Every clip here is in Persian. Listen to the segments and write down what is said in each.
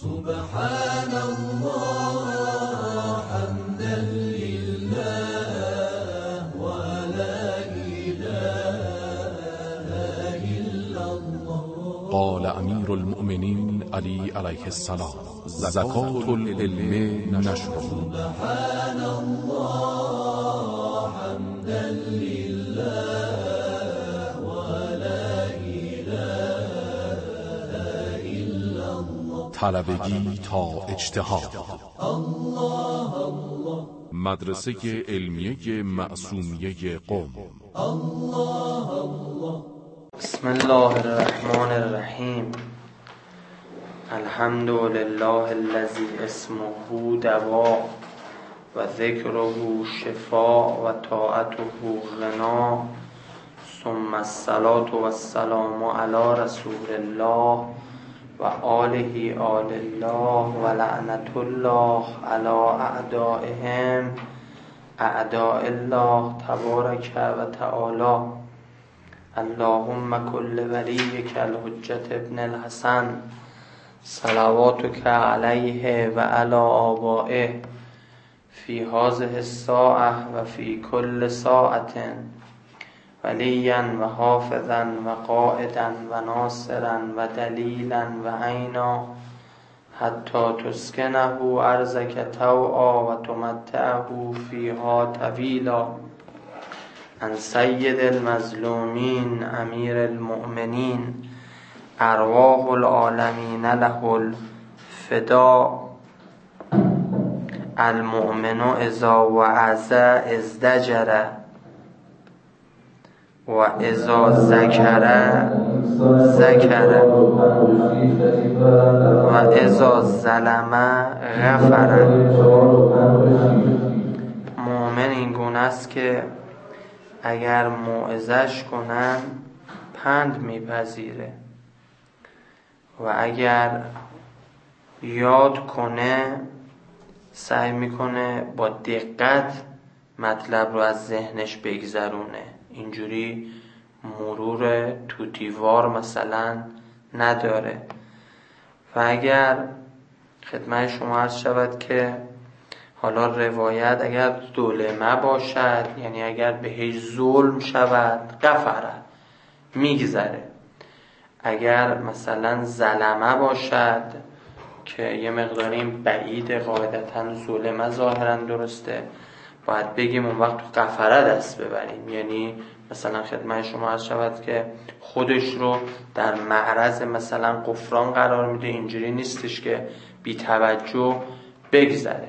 سبحان الله حمدا لله ولا إله إلا الله. قال امیر المؤمنین علی علیه السلام: زکات العلم نشر. سبحان الله حمدا لله ولا إله إلا الله. طلبگی تا اجتهاد. الله الله. مدرسه علمیه معصومیه قم. الله الله. بسم الله الرحمن الرحیم. الحمد لله الذی اسمه دوا و ذکره شفا و طاعته غنا، ثم الصلاة و السلام علی رسول الله و آله آل الله و لعنت الله علی اعدائهم اعداء الله تبارک و تعالی. اللهم كل وليك الحجة ابن الحسن صلواتك عليه وعلى آبائه في هذه الساعة وفي كل ساعة وليا وحافظا وقائدا وناصرا ودليلا وعينا حتى تسكنه أرضك طوعا وتمتعه فيها طويلا. عن سید المظلومین امیر المؤمنین ارواح العالمین له الفدا. المؤمن اذا وعظ ازدجر و اذا ذکر ذکر و اذا ظلم غفر. مؤمن این گونه است که اگر موعظش کنن پند میپذیره و اگر یاد کنه سعی میکنه با دقت مطلب رو از ذهنش بگذرونه. اینجوری مرور تو دیوار مثلا نداره. و اگر خدمت شما عرض شود که حالا روایت اگر ظلمه باشد، یعنی اگر بهش ظلم شود، غفره میگذره. اگر مثلا ظلمه باشد که یه مقداری بعید، قاعدتا ظلمه ظاهرا درسته، باید بگیم اون وقت تو غفره دست ببریم. یعنی مثلا خدمت شما عرض شود که خودش رو در معرض مثلا غفران قرار میده، اینجوری نیستش که بی توجه بگذره.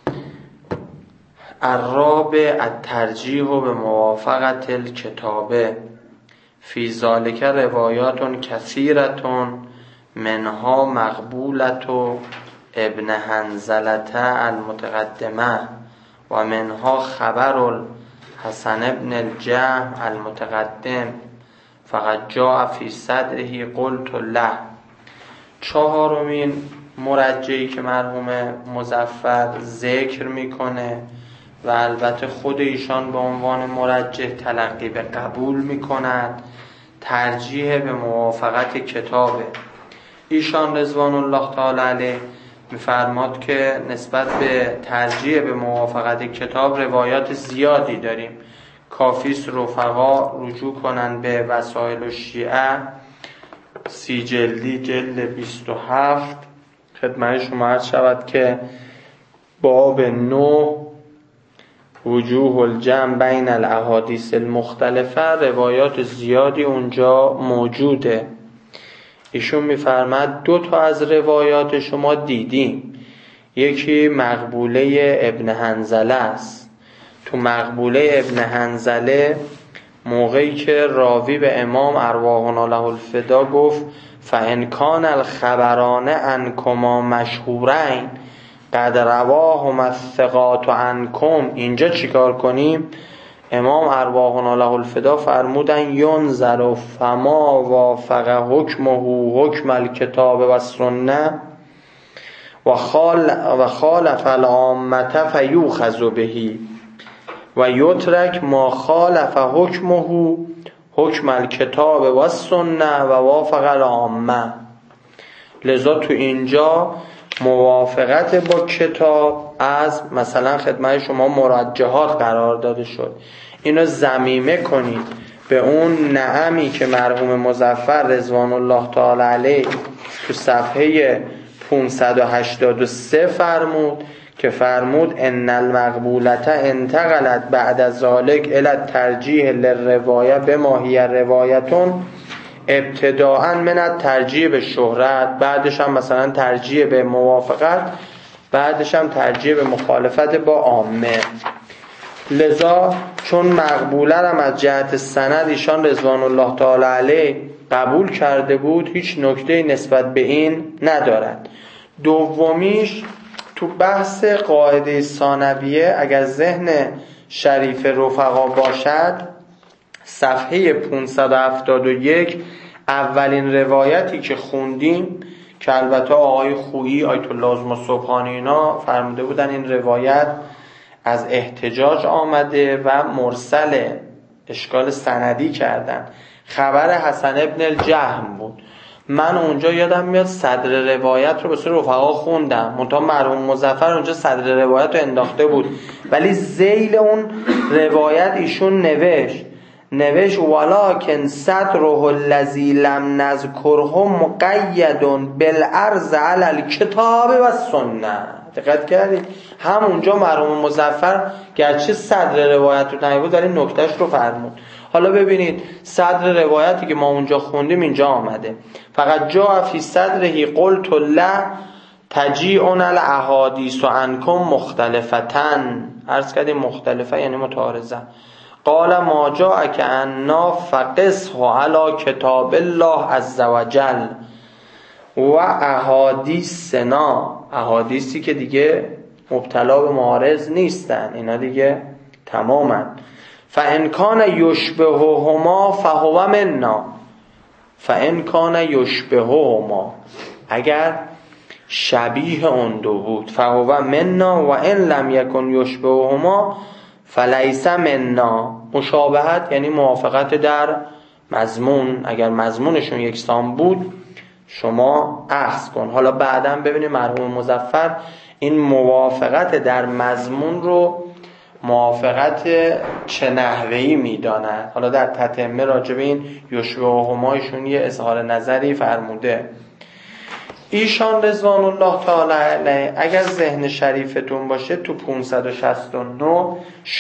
الرابع الترجیح به موافقت الکتابه. فی ذالک روایات کثیرتون منها مقبولت ابن حنظلة المتقدمه و منها خبر الحسن ابن الجهم المتقدم فقد جاء فی صدره قلت له. چهارمین مرجعی که مرحوم مظفر ذکر میکنه و البته خود ایشان به عنوان مرجح تلقی به قبول میکنند، ترجیح به موافقت کتابه. ایشان رضوان الله تعالی علیه میفرماد که نسبت به ترجیح به موافقت کتاب روایات زیادی داریم. کافیست رفقا رجوع کنند به وسائل الشیعه 30 جلدی جلد 27. خدمت شما عرض شود که باب 9 وجوه الجمع بین الاحادیث المختلفه، روایات زیادی اونجا موجوده. ایشون میفرماد 2 تا از روایات شما دیدیم. یکی مقبوله ابن حنظله است. تو مقبوله ابن حنظله موقعی که راوی به امام ارواحنا له الفدا گفت فان کان الخبران عنکما مشهورین قد رواهما الثقات عنکم، اینجا چیکار کنیم؟ امام ارواحنا له الفدا فرمودن ینظر فما وافق حکمه حکم الکتاب و سنه و خالف العامه فیوخذ بهی و یترک ما خالف حکمه حکم الکتاب و سنه و وافق العامه. لذا تو اینجا موافقت با کتاب از مثلا خدمت شما مرجحات قرار داده شد، اینو ضمیمه کنید به اون نعمی که مرحوم مظفر رضوان الله تعالی علیه تو صفحه 583 فرمود که فرمود ان المقبولة انتقلت بعد ذلك الی الترجیح للروایه بما هی روایتون ابتداءً من الترجیح به شهرت، بعدش هم مثلا ترجیح به موافقت، بعدش هم ترجیح به مخالفت با عامه. لذا چون مقبوله هم از جهت سند ایشان رضوان الله تعالی علیه قبول کرده بود، هیچ نکته نسبت به این ندارد. دومیش تو بحث قاعده ثانویه اگر ذهن شریف رفقا باشد، صفحه 571 اولین روایتی که خوندیم که البته آقای خویی آیت الله سبحانی اینا فرموده بودن این روایت از احتجاج آمده و مرسل اشکال سندی کردن، خبر حسن ابن الجهم بود. من اونجا یادم میاد صدر روایت رو به صورت رفقا خوندم، منتها مرحوم مظفر اونجا صدر روایت رو انداخته بود، ولی ذیل اون روایت ایشون نوشت ولکن صدره الذی لم نذکره مقید بالعرض علی الکتاب و السنه. دقت کردید؟ همونجا مرحوم مظفر گرچه صدر روایت رو نمیبود ولی نکتهش رو فرمود. حالا ببینید صدر روایتی که ما اونجا خوندیم اینجا آمده فقط جاء فی صدره قلت له تجیعون الاحادیث عنکم مختلفتن، عرض کردیم مختلفه یعنی متعارضه. قال ما جاء که انا فقصه علی کتاب الله عز وجل و احادیثنا، احادیثی که دیگه مبتلا به معارض نیستن، اینا دیگه تمامن. فان کان یشبههما فهو منا، فان کان یشبههما اگر شبیه اون دو بود فهو منا و ان لم یکن یشبههما فلیس منا. مشابهت یعنی موافقت در مضمون، اگر مضمونشون یکسان بود شما اخذ کن. حالا بعداً ببینید مرحوم مظفر این موافقت در مضمون رو موافقت چه نحوهی میداند. حالا در تتمه راجع به این یشبههمایشون یه اظهار نظری فرموده. ایشان رضوان الله تعالی علیه اگر ذهن شریفتون باشه تو 569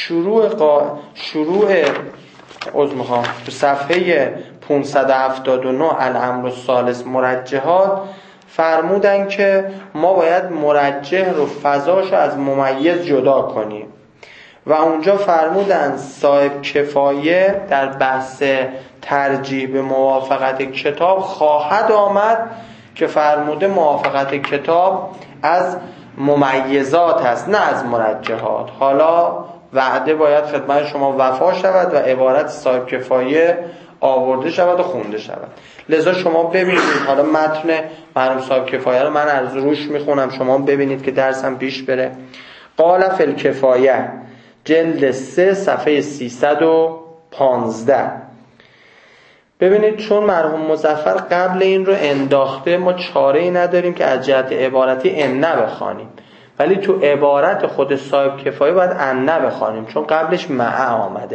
تو صفحه 579 الامر الثالث مرجحات فرمودن که ما باید مرجح رو فضاشو از ممیز جدا کنیم و اونجا فرمودن صاحب کفایه در بحث ترجیح به موافقت کتاب خواهد آمد که فرموده موافقت کتاب از ممیزات هست نه از مرجحات. حالا وعده باید خدمت شما وفا شود و عبارت صاحب کفایه آورده شود و خونده شود. لذا شما ببینید، حالا متن مرحوم صاحب کفایه رو من از روش میخونم شما ببینید که درسم پیش بره. قال فی الکفایه جلد 3 صفحه 315. ببینید چون مرحوم مظفر قبل این رو انداخته ما چاره‌ای نداریم که از جهت عبارتی ان بخوانیم، ولی تو عبارت خود صاحب کفایه باید ان بخوانیم چون قبلش مع آمده.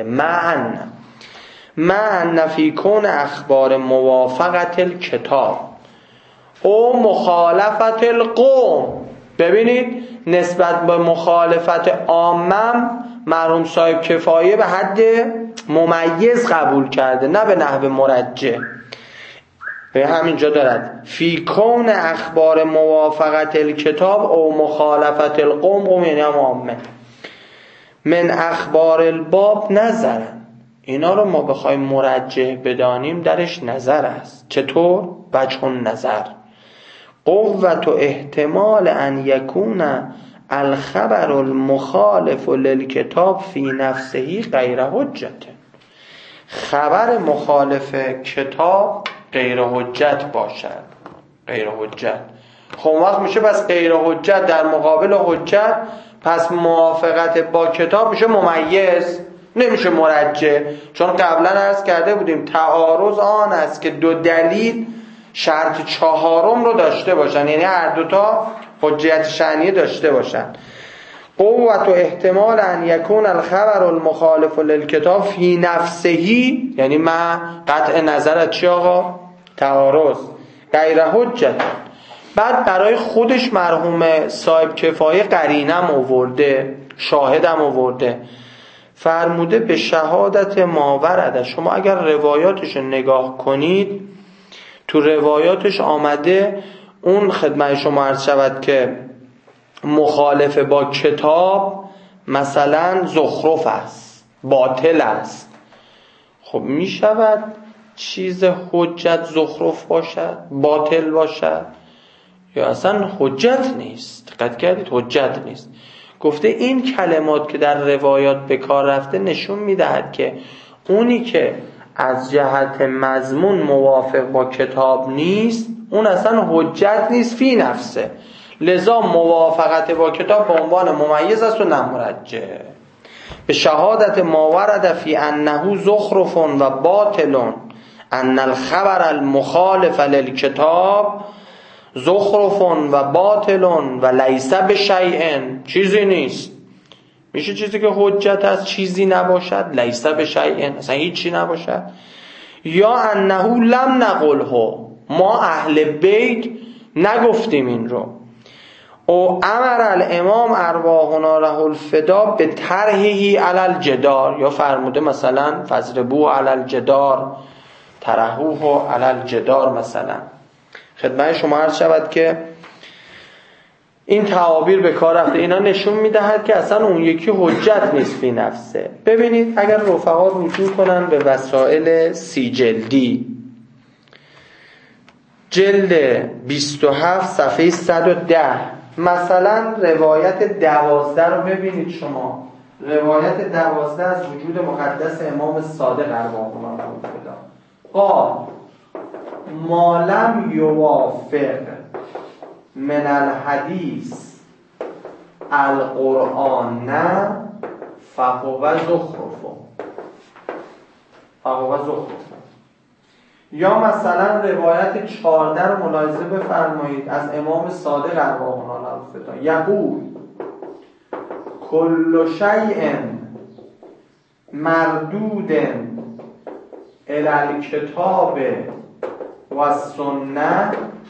مع فی کون اخبار موافقت الکتاب او مخالفت القوم. ببینید نسبت به مخالفت عامم مرحوم صاحب کفایه به حد ممیز قبول کرده نه به نحو مرجح. به همینجا دارد فی کون اخبار موافقت الکتاب او مخالفت القوم، قوم یعنی هم عامه، من اخبار الباب نظرن. اینا رو ما بخوایم مرجح بدانیم درش نظر است. چطور؟ وجه نظر قوت و احتمال ان یکون الخبر المخالف للکتاب فی نفسه غیر حجت. خبر مخالف کتاب غیر حجت باشد. غیر حجت خب وقت میشه پس غیر حجت در مقابل حجت، پس موافقت با کتاب میشه ممیز نمیشه مرجح. چون قبلا عرض کرده بودیم تعارض آن است که دو دلیل شرط چهارم رو داشته باشن، یعنی هر دوتا حجیت شأنیه داشته باشن. قوت و احتمال ان یکون الخبر المخالف للکتاب فی نفسهی، یعنی من قطع نظرت چی آقا؟ تعارض غیر حجت. بعد برای خودش مرحوم صاحب کفایه قرینم آورده، شاهدم آورده، فرموده به شهادت ما ورده. شما اگر روایاتش نگاه کنید، تو روایاتش آمده اون خدمت شما عرض شود که مخالف با کتاب مثلا زخرف است، باطل است. خب می شود چیز حجت زخرف باشد، باطل باشد، یا اصلا حجت نیست؟ دقت کردید؟ حجت نیست. گفته این کلمات که در روایات به کار رفته نشون میدهد که اونی که از جهت مضمون موافق با کتاب نیست، اون اصلا حجت نیست فی نفسه، لذا موافقت با کتاب به عنوان ممیز است و نمرجح. به شهادت ما ورد فی انه زخرف و باطل ان الخبر المخالف للکتاب زخرف و باطل و لیس بشیء، چیزی نیست. میشه چیزی که حجت است چیزی نباشد؟ لیس بشیء، اصلا هیچی نباشد. یا انه لم نقله، ما اهل بیت نگفتیم این رو. او امر الامام ارواحنا له الفدا به طرحه علی الجدار، یا فرموده مثلا فضربوه علی الجدار، طرحوه علی الجدار مثلا. خدمت شما عرض شود که این تعابیر به کار رفته. اینا نشون میدهد که اصلا اون یکی حجت نیست فی نفسه. ببینید اگر رفقا رجوع کنن به وسائل 30 جلدی، جلد 27 صفحه 110 مثلا روایت 12 رو ببینید شما. روایت 12 از وجود مقدس امام صادق ارواحهما قال ما لم یوافق من الحدیث القرآن فهو زخرف. یا مثلا روایت 14 رو ملاحظه بفرمایید از امام صادق ارواحنا له الفدا یقول کل شیء مردود الی الکتاب و السنه،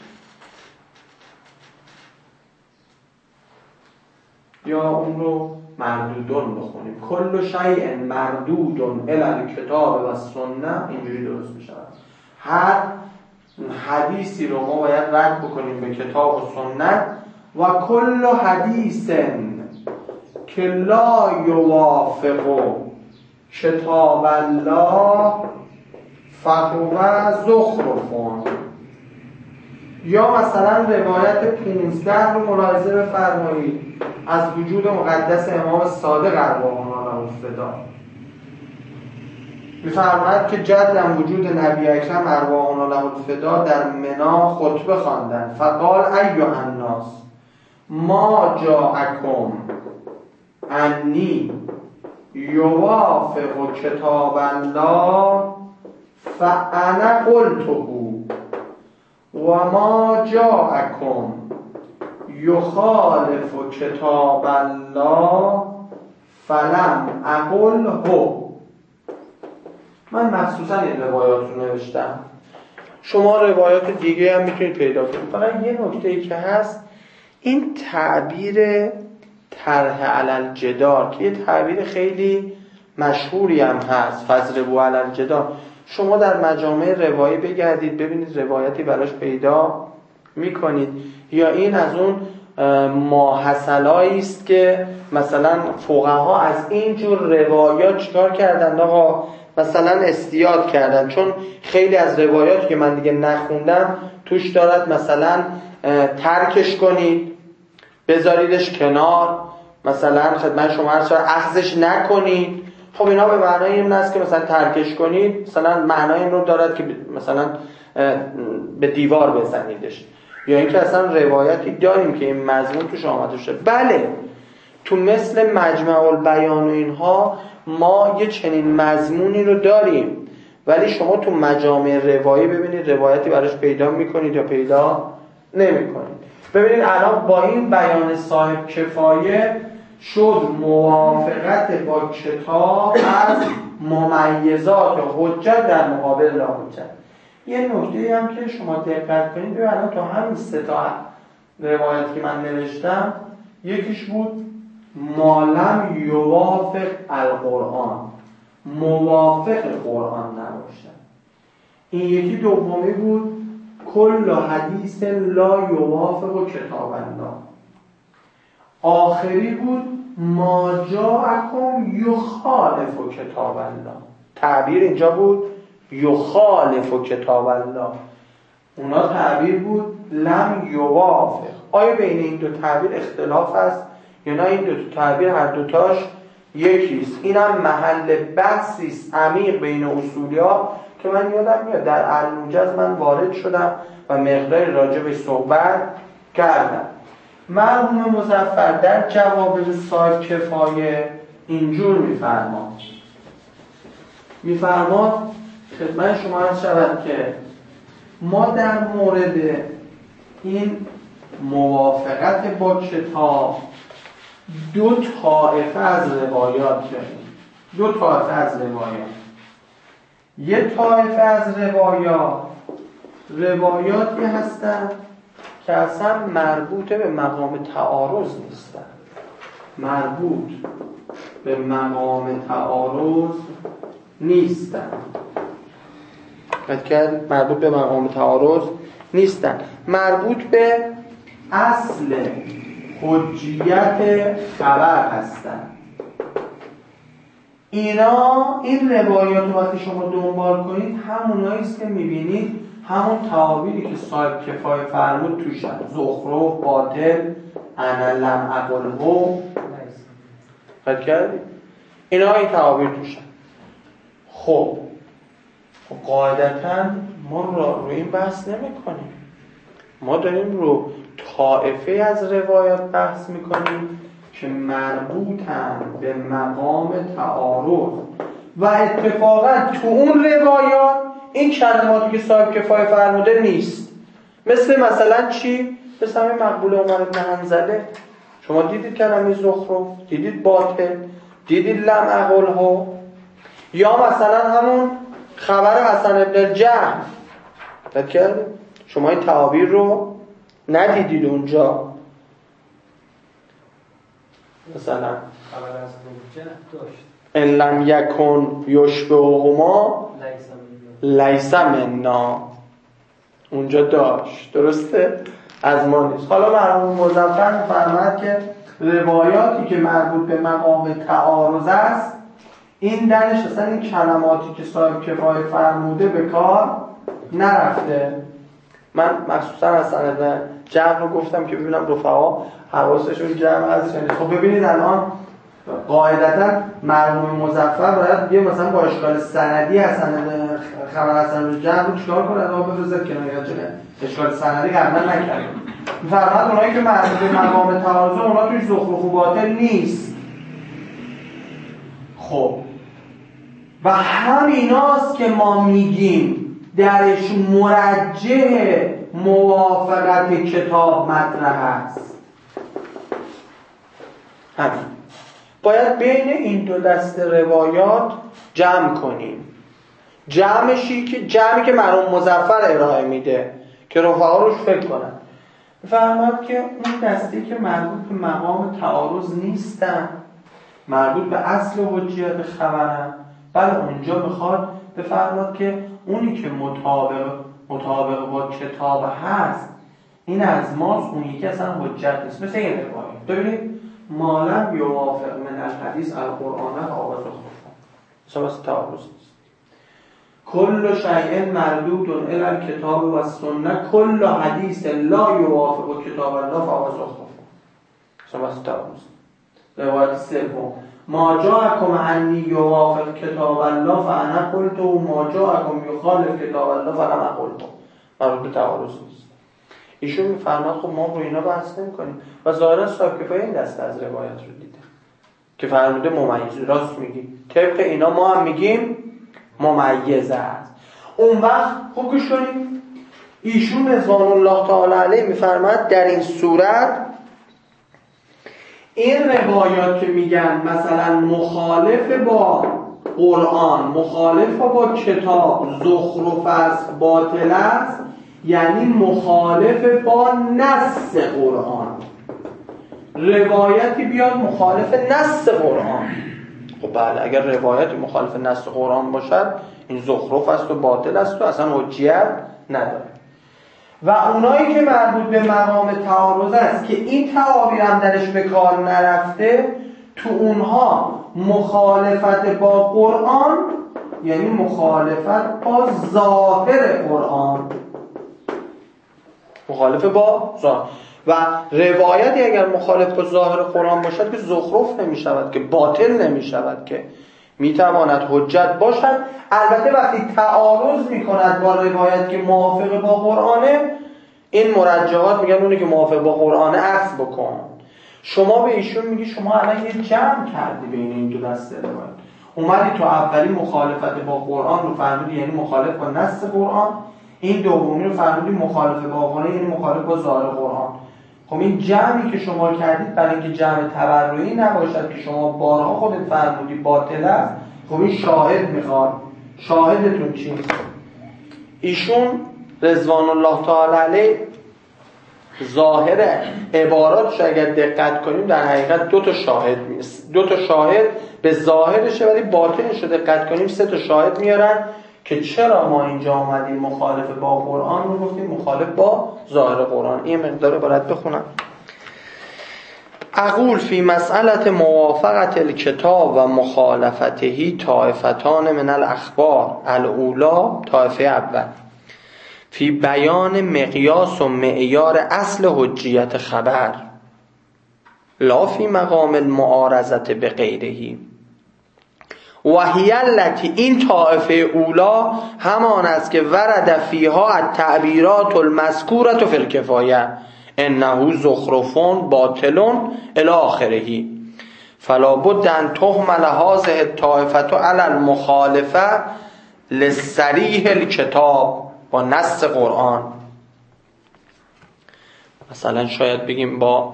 یا اون رو مردودون بخونیم، کل شیء مردودون الی الکتاب و السنه، اینجوری درست میشه. هر حدیثی رو ما باید رد بکنیم به کتاب و سنت. و کل حدیث که لا یوافق کتاب الله فهو زخرف. یا مثلا روایت 15 رو ملاحظه بفرمایید از وجود مقدس امام صادق ارواحهما له الفدا. می‌فرماید که جداً وجود نبی اکرم ارواحهما له الفدا در منا خطبه خواندند. فقال ایها الناس ما جاءکم انی یوافق کتاب الله فانا قلته و ما جاءکم یخالف کتاب الله فلم اقله. من مخصوصا این روایات رو نوشتم، شما روایات دیگه هم میتونید پیدا کنید. فقط یه نکته‌ای که هست، این تعبیر طرح علی الجدار که یه تعبیر خیلی مشهوری هم هست، فضربوا علی الجدار، شما در مجامع روایی بگردید ببینید روایتی براش پیدا میکنید. یا این از اون ماحصلایی است که مثلا فقها از اینجور روایات چیکار کردن آقا، مثلا استیاد کردن. چون خیلی از روایات که من دیگه نخوندم توش دارد مثلا ترکش کنید، بذاریدش کنار، مثلا خدمت شما عرض شد اخذش نکنید. خب اینا به معنای این است که مثلا ترکش کنید، مثلا معنای این رو دارد که مثلا به دیوار بزنیدش. یا اینکه اصلا روایتی داریم که این مضمون توش آمده شده. بله تو مثل مجمع البیان و اینها ما یه چنین مضمونی رو داریم، ولی شما تو مجامع روایی ببینید روایتی براش پیدا میکنید یا پیدا نمیکنید. ببینید الان با این بیان صاحب کفایه شد موافقت با کتاب از ممیزات حجت در مقابل لا حجت. یه نکته هم که شما دقت کنید، ببینید الان تو همین 3 تا روایت که من نوشتم یکیش بود مالم یوافق القرآن، موافق قرآن نباشد. این یکی دومی بود کل حدیث لا یوافق کتاب الله. آخری بود ما جاءکم یخالف کتاب الله. تعبیر اینجا بود یخالف کتاب الله، اونا تعبیر بود لم یوافق. آیا بین این دو تعبیر اختلاف هست یا نه این دو تعبیر هر دوتاش یکیست؟ اینم محل بحثیست عمیق بین اصولیا که من یادم میاد در الموجز من وارد شدم و مقداری راجع به صحبت کردم. مرحوم مظفر در جواب صاحب کفایه اینجور میفرماد خدمت شما عرض شود که ما در مورد این موافقت با کتاب 2 طایفه از روایات داریم. 2 طایفه از روایات. یه طایفه از روایاتی هستن که اصلا مربوط به مقام تعارض نیستن. مربوط به مقام تعارض نیستن. مربوط به مقام تعارض نیستن. مربوط به اصل حجیت خبر هستن. این روایات وقتی شما دنبال کنید هموناییست که میبینید همون تعابیری که صاحب کفایه فرمود توش هست. زخرف، باطل، انا لم اقله. قد کردید؟ اینا این تعابیر توش هست. خب قاعدتاً ما رو این بحث نمی کنیم. ما داریم رو طائفه از روایات بحث میکنیم که مربوطن به مقام تعارض و اتفاقا تو اون روایات این کلماتی که صاحب کفایه فرموده نیست. مثلا چی؟ مثل همین مقبول عمر بن حنظله. شما دیدید کلمه زخرف، دیدید باطل، دیدید لم اقله، یا مثلا همون خبر حسن ابن الجهم. شما این تعابیر رو ندیدید اونجا. مثلا خبر حسن ابن الجهم داشت ان لم یکن یشبههما لیس منا، اونجا داشت. درسته؟ از ما نیست. حالا مرحوم مظفر فرمود که روایاتی که مربوط به مقام تعارض است این درش اصلا این کلماتی که صاحب کفایه فرموده به کار نرفته. من مخصوصا از سند جمع رو گفتم که ببینم رفقا حواسشون جمع هست. خب ببینید الان قاعدتا مرحوم مظفر باید یه مثلا با اشکال سندی حسن خبر حسن جمع رو چیکار کنه؟ آقا بفرستید کنار یا چه اشکال سندی قبلا نکردیم. فرمود اونایی که مربوط به مقام تعارض اونا توش زخرف و باطل نیست. خب و همیناست که ما میگیم درش مرجح موافقت کتاب مطرح است. همین باید بین این دو دست روایات جمع کنیم. جمعی که مرحوم مظفر ارائه میده که رفقا روش فکر کنن. فرمود که اون دستی که مربوط به مقام تعارض نیستن، مربوط به اصل حجیت خبرن، بله اونجا بخواد بفرماد که اونی که مطابق با کتاب هست این از ماست، اون یکی اصلا حجت نیست. مثل این روایت ببینید مالم یوافق من الحدیث القرآن فهو خفا، مثلا تعارض نیست. کل شیء مردود الی الکتاب و السنه کل حدیث لا یوافق کتاب الله فهو خفا، مثلا تعارض. روایت سوم ما جاءکم انی یوافق کتاب الله فانا قلت و ما جاءکم یخالف کتاب الله فلم اقل. مربوط به تعارض نیست. ایشون میفرماد خب ما رو اینا بحث نمی‌کنیم و ظاهرا صاحب کفایه این دسته از روایت رو دیده که فرموده ممیز. راست میگی، طبق اینا ما هم میگیم ممیز است. اون وقت خوب گوش کنید، ایشون رضوان الله تعالی علیه میفرماد در این صورت این روایات که میگن مثلا مخالف با قرآن، مخالف با کتاب، زخرف است، باطل است، یعنی مخالف با نص قرآن. روایتی بیاد مخالف نص قرآن، خب بله، اگر روایتی مخالف نص قرآن باشد این زخرف است و باطل است و اصلا حجیت نداره. و اونایی که مربوط به مقام تعارض است که این تعابیر هم درش به کار نرفته، تو اونها مخالفت با قرآن یعنی مخالفت با ظاهر قرآن، مخالف با ظاهر. و روایتی اگر مخالف با ظاهر قرآن باشد که زخرف نمی شود، که باطل نمی شود، که می تواند حجت باشد. البته وقتی تعارض می کند با روایت که موافق با قرآنه، این مرجحات میگن اونی که موافق با قرآنه عکس بکن. شما به ایشون میگی شما الان یه جمع کردی بین این دو دسته روایت، اومدی تو اولی مخالفت با قرآن رو فرمودی یعنی مخالف با نص قرآن، این دومی رو فرمودی مخالف با قرآن یعنی مخالف با ظاهر قرآن. خب این جمعی که شما کردید برای اینکه جمع تبرعی نباشد که شما بارها خودت فرمودی باطل است، خب این شاهد میخواد. شاهدتون چیست؟ ایشون رضوان الله تعالی علیه ظاهر عباراتش اگر دقت کنیم در حقیقت دو تا شاهد به ظاهرشه، ولی باطنش رو دقت کنیم 3 تا شاهد میارن که چرا ما اینجا آمدیم مخالف با قرآن رو گفتیم مخالف با ظاهر قرآن. این مقدار عبارت بخونم. اقول فی مسئله موافقت الکتاب و مخالفتهی طائفتان من الاخبار. الاولا، طائفه اول، فی بیان مقیاس و معیار اصل حجیت خبر، لا فی مقام المعارضت به غیرهی. و هی التی، این طائفه اولا همان است که ورد فیها التعبیرات المذکورة فی الکفایه انه زخرفون باطلون الی آخره، فلا بد ان تحمل هذه الطائفه علی المخالفه لصریح الکتاب با نص قرآن. مثلا شاید بگیم با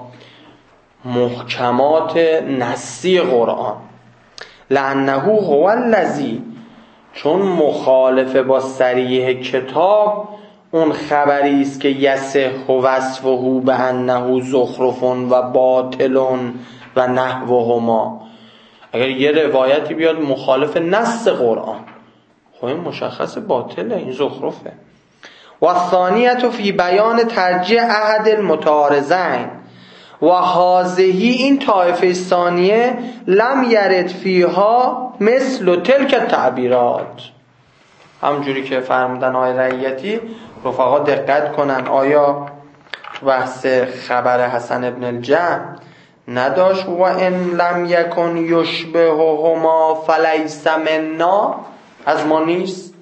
محکمات نصی قرآن، لانه هو الذی، چون مخالف با صریح کتاب اون خبری است که یصح وصفه بانه زخرف و باطل و نحوهما. اگر یه روایتی بیاد مخالف نص قرآن، خب این مشخص باطله، این زخرفه. و ثانیه فی بیان ترجیح احد المتعارضین، و هذه، این طایفه ثانیه، لم یرد فیها مثل تلک التعبیرات. همونجوری که فرمودن آقای رعیتی، رفقا دقت کنن، آیا بحث خبر حسن ابن الجعد نداشت و ان لم یکن یشبههما فلیس منا، از ما نیست؟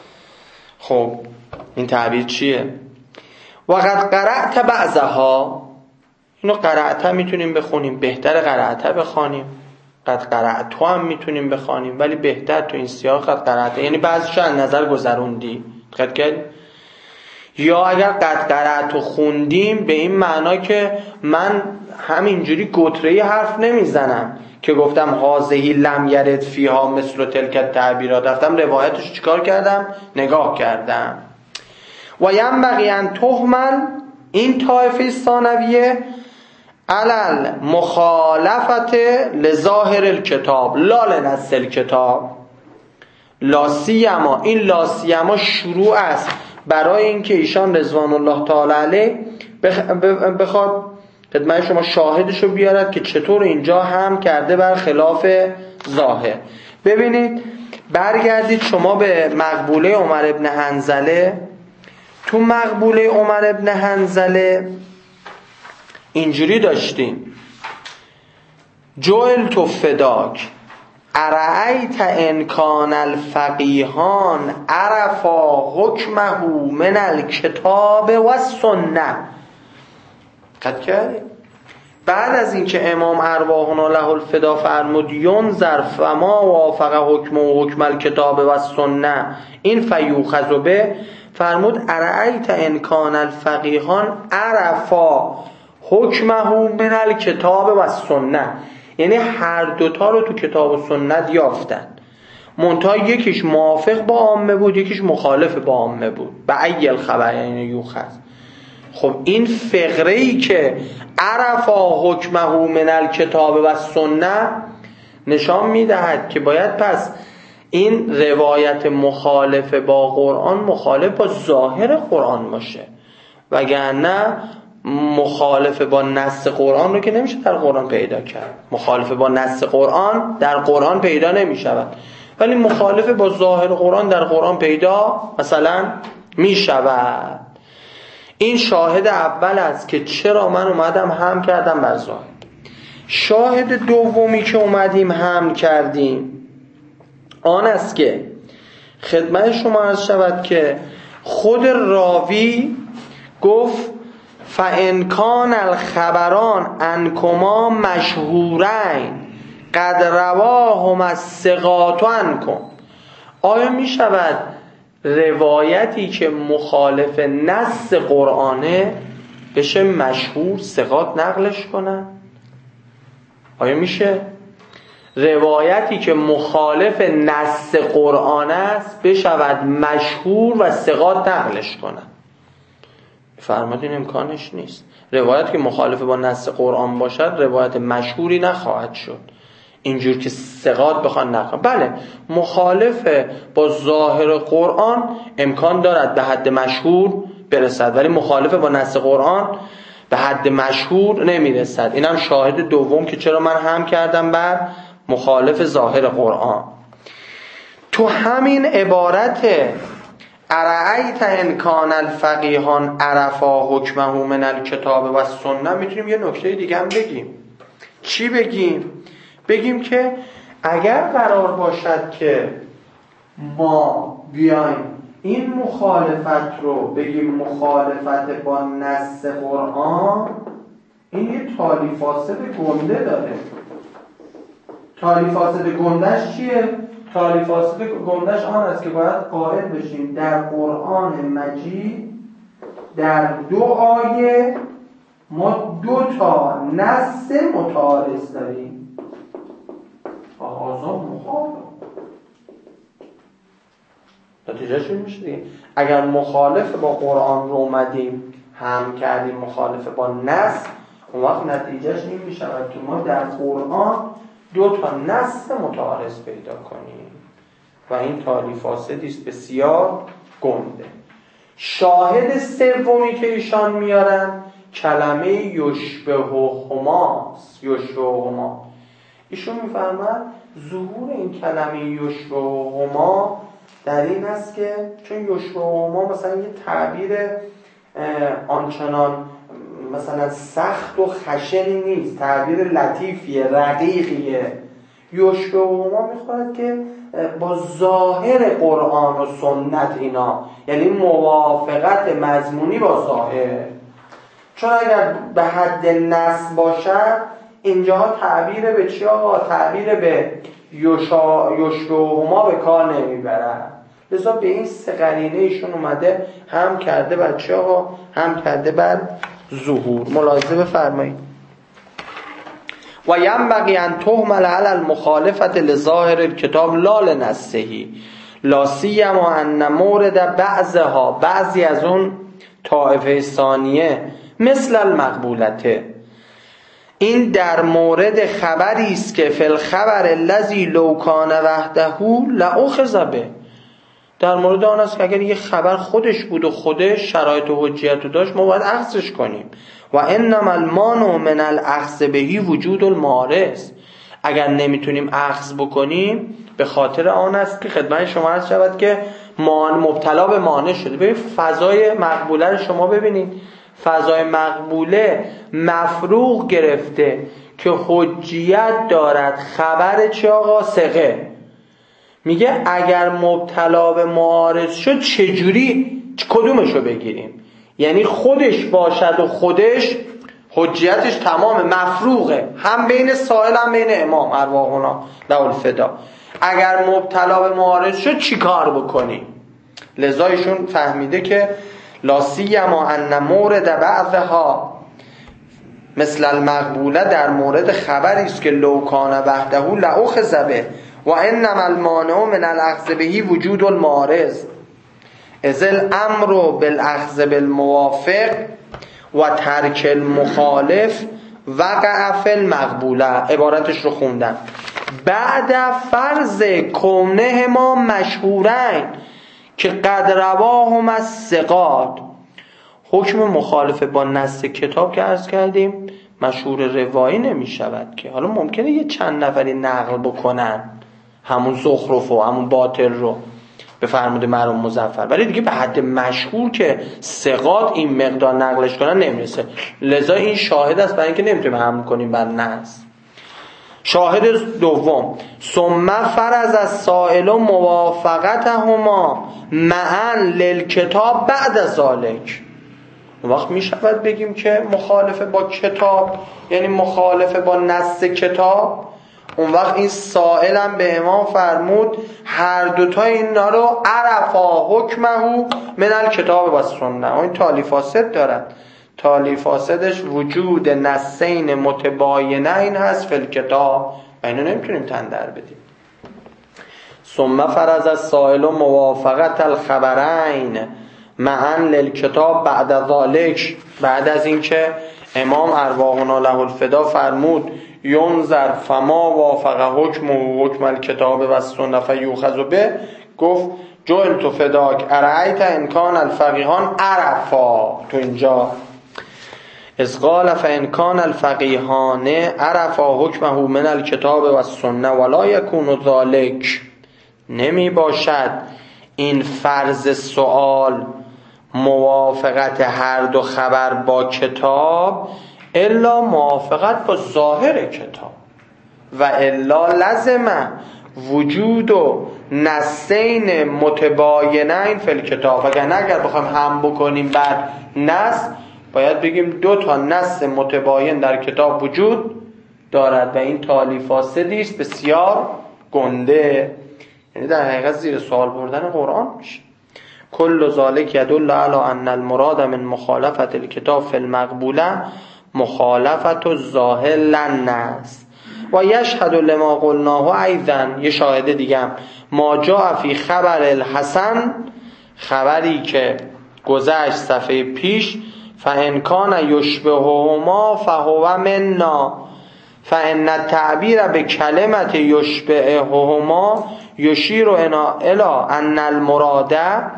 خب این تعبیر چیه؟ و قد قرأت بعضها، اینو قرأت میتونیم بخونیم، بهتر قرأت بخونیم، قد قرأت هم میتونیم بخونیم، ولی بهتر تو این سیاق قد قرأت، یعنی بعضیش از نظر گذروندی، دقت کردی؟ یا اگر قد قرأت خوندیم به این معنا که من همینجوری گتره‌ای حرف نمیزنم که گفتم هازهی لم یرد فیها مثل تلک التعبیرات، رفتم روایتش چیکار کردم؟ نگاه کردم. و ینبغی ان تهمل، این طایفه ثانویه، علل مخالفت لظاهر الکتاب لا لنص الکتاب، لا سیما، این لا سیما شروع است برای اینکه ایشان رضوان الله تعالی علیه بخواد خدمت شما شاهدشو بیارد که چطور اینجا هم کرده بر خلاف ظاهر. ببینید، برگردید شما به مقبوله عمر ابن حنظله. تو مقبوله عمر ابن حنظله اینجوری داشتیم: جعل تو فداک ارأیت ان کان الفقیهان عرفا حکمه من الکتاب و السنه. قد کردیم بعد از اینکه امام ارواحنا له الفدا فرمود ینظر فما وافق حکم و حکم الکتاب و سنه این فیوخذ به، فرمود ارأیت ان کان الفقیهان عرفا حکمه من الکتاب و سنه، یعنی هر دوتا رو تو کتاب و سنت یافتن، منتها یکیش موافق با عامه بود یکیش مخالف با عامه بود. به ای الخبر یعنی یوخذ. خب این فقره‌ای که عرفا حکمه من الکتاب و سنه نشان میدهد که باید پس این روایت مخالف با قرآن مخالف با ظاهر قرآن باشه، وگرنه مخالف با نص قرآن رو که نمیشه در قرآن پیدا کرد. مخالف با نص قرآن در قرآن پیدا نمیشود، ولی مخالف با ظاهر قرآن در قرآن پیدا مثلا میشود. این شاهد اول است که چرا من اومدم حمل کردم بر ظاهر. شاهد دومی که اومدیم حمل کردیم آن است که خدمت شما عرض شود که خود راوی گفت فَإِنْ كَانَ الْخَبَرَانِ عَنْكُمَا مَشْهُورَيْنِ قَدْ رَوَاهُمَا الثِّقَاتُ عَنْكُمْ. آیا می شود روایتی که مخالف نص قرآنه بشه مشهور ثقات نقلش کنن؟ آیا میشه روایتی که مخالف نص قرآن است بشود مشهور و ثقات نقلش کنن؟ فرمودین امکانش نیست. روایت که مخالف با نص قرآن باشد روایت مشهوری نخواهد شد اینجور که ثقات بخوان نقل. بله مخالف با ظاهر قرآن امکان دارد به حد مشهور برسد، ولی مخالف با نص قرآن به حد مشهور نمیرسد. اینم شاهد دوم که چرا من هم کردم بر مخالف ظاهر قرآن. تو همین عبارت ارأیت ان کان الفقیهان عرفا حکمه من الکتاب و سنه میتونیم یه نکته دیگه هم بگیم. چی بگیم؟ بگیم که اگر قرار باشد که ما بیایم این مخالفت رو بگیم مخالفت با نص قرآن، این یه تالی فاسد گنده داره. تالی فاسد گندش چیه؟ تالی فاسد گندش آن است که باید قائل بشیم در قرآن مجید در 2 آیه ما 2 تا نص متعارض داریم. آزام مخالف نتیجه چی میشه دیگه؟ اگر مخالف با قرآن رو اومدیم هم کردیم مخالف با نص، اون وقت نتیجهش این میشود که ما در قرآن 2 تا نص متعارض پیدا کنیم و این تالی فاسدی است بسیار گنده. شاهد سومی که ایشان میارن کلمه یشبههماست. یشبههما ایشون میفرماد ظهور این کلمه یشبههما در این است که چون یشبههما مثلا یه تعبیر آنچنان مثلا سخت و خشنی نیست، تعبیر لطیفیه رقیقیه. یشبههما میخواهد که با ظاهر قرآن و سنت اینا، یعنی موافقت مضمونی با ظاهر. چون اگر به حد نص باشد اینجا تعبیر به چی آقا؟ تعبیر به یشبههما به کار نمیبرد. لذا به این 3 قرینه ایشون اومده هم کرده بر چی آقا؟ هم کرده بر ظهور. ملاحظه بفرمایید. و ینبغی ان تهمل علی المخالفت لظاهر الکتاب لا لنصه لا سیما ان مورد بعضها، بعضی از اون طائفه ثانیه مثل المقبولته، این در مورد خبری است که فی الخبر الذی لو کان وحده لاخذ به، در مورد آن است که اگر یه خبر خودش بود و خودش شرایط و حجیت رو داشت ما باید اخذش کنیم. و انما المانع من الاخذ بهی وجود المعارض، اگر نمیتونیم اخذ بکنیم به خاطر آن است که خدمت شما عرض شود که مبتلا به مانع شده. ببین فضای مقبوله رو شما ببینید، فضای مقبوله مفروغ گرفته که حجیت دارد خبر چه آقا؟ ثقه. میگه اگر مبتلا به معارض شد چجوری کدومشو بگیریم؟ یعنی خودش باشد و خودش حجیتش تمام مفروغه، هم بین سائل هم بین امام ارواحنا له الفدا. اگر مبتلا به معارض شد چی کار بکنی؟ لذا ایشون فهمیده که لا سیما ان مورد بعضها مثل المقبوله در مورد خبری است که لو کان وحده لاخذ به و انما المانع من الاخذ به وجود المعارض اذ الامر بالاخذ بالموافق و ترک المخالف وقع فی المقبوله. عبارتش رو خوندم. بعد فرض کونه ما مشهورین که قد رواهم الثقات. حکم مخالفه با نص کتاب که عرض کردیم مشهور روایی نمی شود که حالا ممکنه یه چند نفری نقل بکنن همون زخرف و همون باطل رو به فرموده مرحوم مظفر، ولی دیگه به حد مشهور که ثقات این مقدار نقلش کنن نمیرسه. لذا این شاهد است برای اینکه نمیتونیم حمل کنیم بر نص. شاهد دوم، ثم فرض السائل موافقتهما معا للکتاب بعد ذلک. اون وقت می شود بگیم که مخالفه با کتاب یعنی مخالفه با نص کتاب. اون وقت این سائل هم به امام فرمود هر دوتا اینا رو عرفا حکمهو من الکتاب و سنت. این تالی فاسد دارد، تالی فاسدش وجود نصین متباینین هست فی الکتاب و اینو نمیتونیم تندر بدیم. ثم فرض السائل موافقت الخبرین معا للکتاب بعد ذالک. بعد از اینکه امام ارواحنا له الفدا فرمود ینظر فما وافق حکم و حکم الکتاب و السنه فیؤخذ به، گفت جعلت فداک ارأیت ان کان الفقیهان عرفا. تو اینجا اذ قال فان کان الفقیهان عرفا حکمه من الکتاب و السنه ولا یکون ذالک. نمی باشد این فرض سوال موافقت هر دو خبر با کتاب الا موافقت با ظاهر کتاب و الا لازم وجود و نصین متباینین فی الکتاب. اگر بخوایم هم بکنیم بر نص باید بگیم دو تا نص متباین در کتاب وجود دارد و این تالی فاسدی است بسیار گنده. یعنی در حقیقت زیر سوال بردن قرآن میشه. کل ذالک یدل علی ان المراد من مخالفت الکتاب فی المقبوله مخالفت الظاهر للنص و یشهد لما قلناه ایضا. یه شاهد دیگه هم ما جاء فی خبر الحسن، خبری که گذشت صفحه پیش، فان کان یشبههما فهو منا فان التعبیر به کلمت یشبههما یشیر الی ان المراد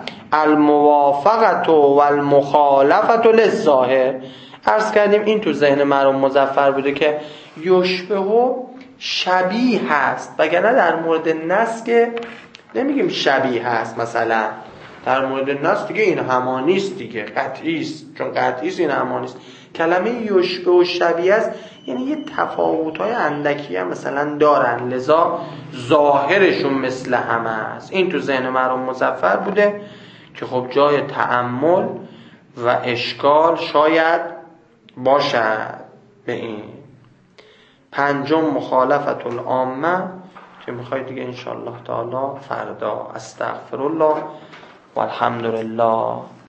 الموافقت و المخالفت للظاهر. عرض کردیم این تو ذهن مرحوم مظفر بوده که یشبه شبیه هست، وگرنه در مورد نص که نمیگیم شبیه هست. مثلا در مورد نص دیگه این همانی است دیگه، قطعی است، چون قطعی است این همانی است. کلمه یشبه و شبیه است یعنی یه تفاوت‌های اندکی هم مثلا دارن، لذا ظاهرشون مثل همه است. این تو ذهن مرحوم مظفر بوده که خب جای تأمل و اشکال شاید باشد به این. پنجم مخالفت العامه که میخواید دیگه انشاءالله تعالی فردا. استغفرالله والحمدلله.